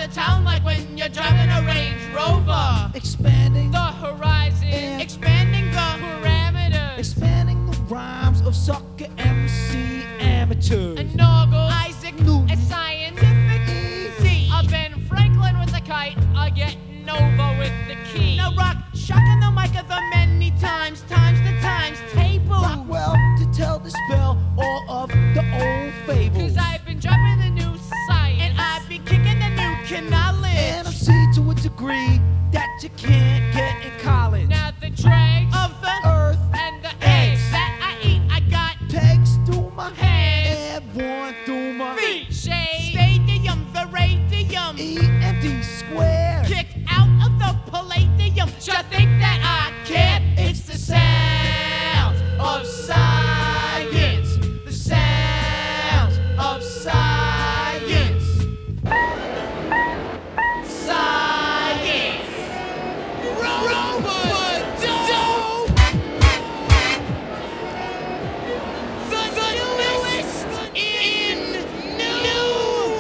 the town like when you're driving a Range Rover. Expanding the horizon, and expanding the parameters, expanding the rhymes of sucker MC amateurs. and Noggle, Isaac Newton, a scientific Z. Ben Franklin with the kite, getting over with the key. Now rock, shocking the mic of the many times to times, tables. Rockwell to tell the spell all of the old fables. Cause I've been dropping the new science, and I've been kicking the new knowledge. And MC to a degree that you can't get in college. Now the dregs Of the earth and the eggs that I eat, I got pegs through my hands and one through my feet. Shade, stadium, the radium, EMD square. kicked out of the palladium. Just think that I can't. It's the sounds of science. The sounds of science. Science. Robot-dope. The newest in new.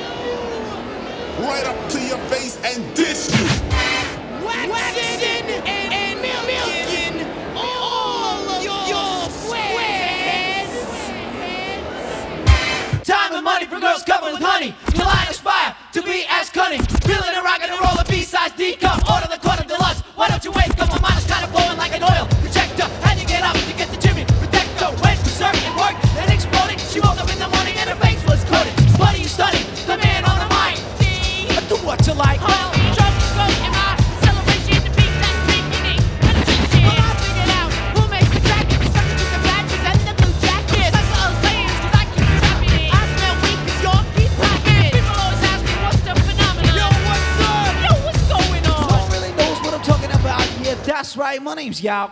Right up to your face and dish you. Waxing and milking all your squares. Time and money for girls covered with honey. Till I aspire to be as cunning. Feeling a rock and a roll, a B-size D-cup. Order the quarter deluxe. Why don't you wait? Cause my mind is kind of blowing like an oil projector. And you get up to get the Jimmy protector. Went to surf and work and exploding. She woke up in the morning and her face was coated. Buddy, you stunning. The man on the mic. Do what you like. Well, trophies goes in my celebration to beat that beginning. Well, I figured out who makes the track. The suckers with the badges and the blue jackets. Like the old sayings, cause I keep trapping it. I smell weak cause y'all keep packing it. People always ask me what's the phenomenon. Yo, what's up? Yo, what's going No on? one really knows what I'm talking about. Yeah, that's right. My name's Yao.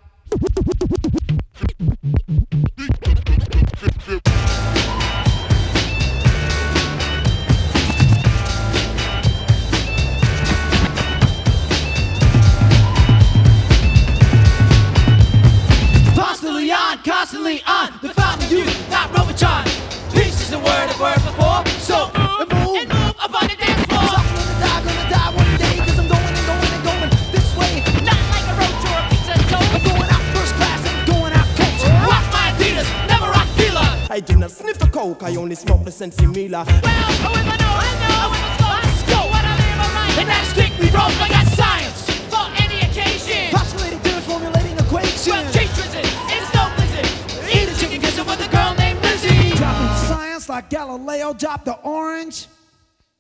Constantly on the fountain of youth, not Robotron. Peace is the word I've heard before, so And move up on the dance floor. Gonna die one day, cause I'm going this way. Not like a roach or a pizza I'm toast. going out first class, ain't going out coach. Rock my Adidas, never rock Fila. I do not sniff the coke, I only smoke the Sensi Mila. Well, oh, if I know, let's go. What I live, I'm right. And that's strictly wrong, I got science for any occasion. Postulating theories, formulating equations. Well, teachers, it's no blizzard. Eat a chicken gizzard with a girl named Lizzie. Dropping science like Galileo dropped the orange.